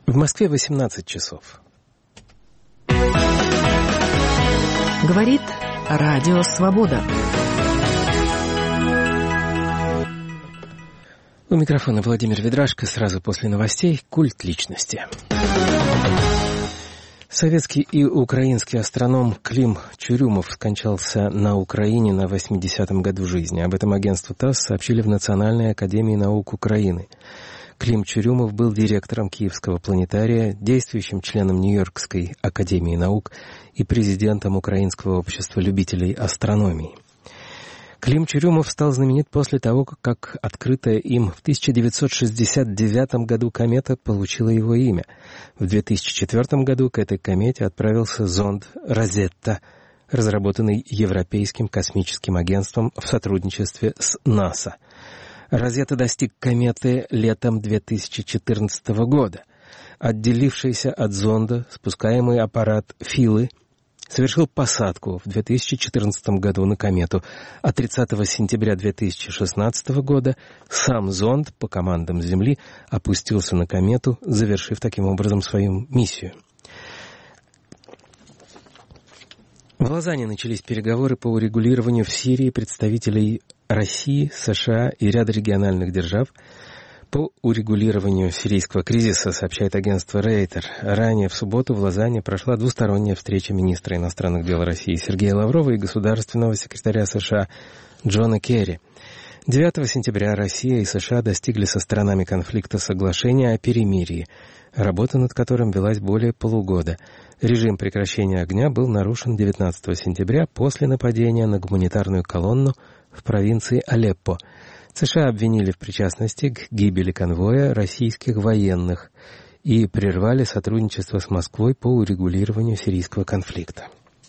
В Москве 18 часов. Говорит Радио Свобода. У микрофона Владимир Ведрашко. Сразу после новостей «Культ личности». Советский и украинский астроном Клим Чурюмов скончался на Украине на 80-м году жизни. Об этом агентству ТАСС сообщили в Национальной академии наук Украины. Клим Чурюмов был директором Киевского планетария, действующим членом Нью-Йоркской академии наук и президентом Украинского общества любителей астрономии. Клим Чурюмов стал знаменит после того, как открытая им в 1969 году комета получила его имя. В 2004 году к этой комете отправился зонд «Розетта», разработанный Европейским космическим агентством в сотрудничестве с НАСА. «Розетта» достиг кометы летом 2014 года. Отделившийся от зонда спускаемый аппарат «Филы» совершил посадку в 2014 году на комету, а 30 сентября 2016 года сам зонд по командам Земли опустился на комету, завершив таким образом свою миссию. В Лозанне начались переговоры по урегулированию в Сирии представителей России, США и ряда региональных держав по урегулированию сирийского кризиса, сообщает агентство Рейтер. Ранее в субботу в Лозанне прошла двусторонняя встреча министра иностранных дел России Сергея Лаврова и государственного секретаря США Джона Керри. 9 сентября Россия и США достигли со сторонами конфликта соглашения о перемирии, работа над которым велась более полугода. Режим прекращения огня был нарушен 19 сентября после нападения на гуманитарную колонну в провинции Алеппо. США обвинили в причастности к гибели конвоя российских военных и прервали сотрудничество с Москвой по урегулированию сирийского конфликта.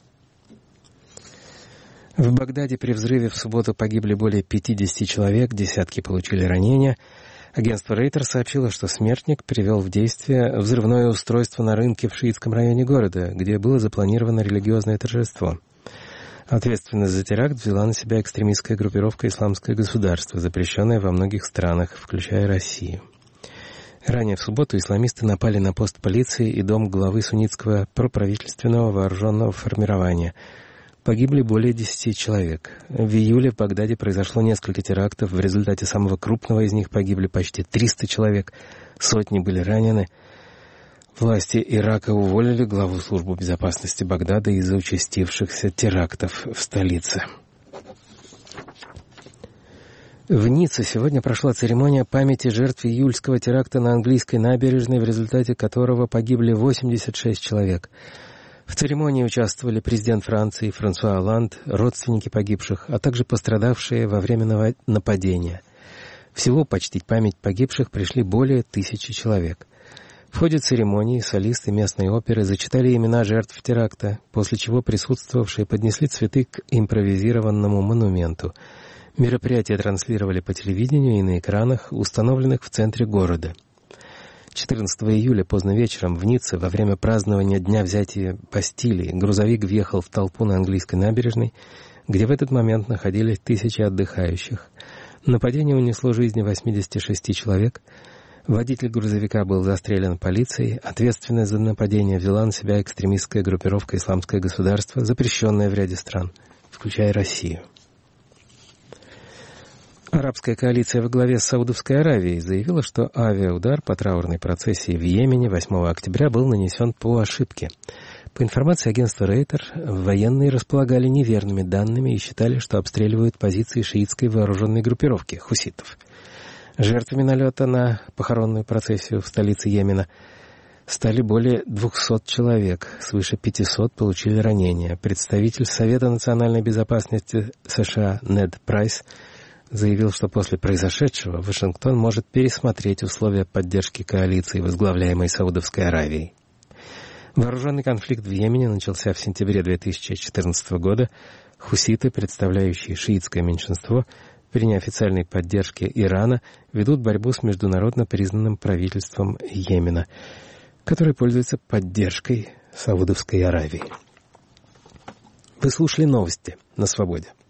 В Багдаде при взрыве в субботу погибли более 50 человек, десятки получили ранения. Агентство Рейтер сообщило, что смертник привел в действие взрывное устройство на рынке в шиитском районе города, где было запланировано религиозное торжество. Ответственность за теракт взяла на себя экстремистская группировка «Исламское государство», запрещенная во многих странах, включая Россию. Ранее в субботу исламисты напали на пост полиции и дом главы суннитского проправительственного вооруженного формирования. Погибли более 10 человек. В июле в Багдаде произошло несколько терактов. В результате самого крупного из них погибли почти 300 человек. Сотни были ранены. Власти Ирака уволили главу службы безопасности Багдада из-за участившихся терактов в столице. В Ницце сегодня прошла церемония памяти жертв июльского теракта на английской набережной, в результате которого погибли 86 человек. В церемонии участвовали президент Франции Франсуа Олланд, родственники погибших, а также пострадавшие во время нападения. Всего почтить память погибших пришли более 1000 человек. В ходе церемонии солисты местной оперы зачитали имена жертв теракта, после чего присутствовавшие поднесли цветы к импровизированному монументу. Мероприятие транслировали по телевидению и на экранах, установленных в центре города. 14 июля поздно вечером в Ницце во время празднования Дня взятия Бастилии грузовик въехал в толпу на английской набережной, где в этот момент находились тысячи отдыхающих. Нападение унесло жизни 86 человек. Водитель грузовика был застрелен полицией. Ответственность за нападение взяла на себя экстремистская группировка «Исламское государство», запрещенная в ряде стран, включая Россию. Арабская коалиция во главе с Саудовской Аравией заявила, что авиаудар по траурной процессии в Йемене 8 октября был нанесен по ошибке. По информации агентства Рейтер, военные располагали неверными данными и считали, что обстреливают позиции шиитской вооруженной группировки хуситов. Жертвами налета на похоронную процессию в столице Йемена стали более 200 человек, свыше 500 получили ранения. Представитель Совета национальной безопасности США Нед Прайс заявил, что после произошедшего Вашингтон может пересмотреть условия поддержки коалиции, возглавляемой Саудовской Аравией. Вооруженный конфликт в Йемене начался в сентябре 2014 года. Хуситы, представляющие шиитское меньшинство, при неофициальной поддержке Ирана, ведут борьбу с международно признанным правительством Йемена, которое пользуется поддержкой Саудовской Аравии. Вы слушали новости на Свободе.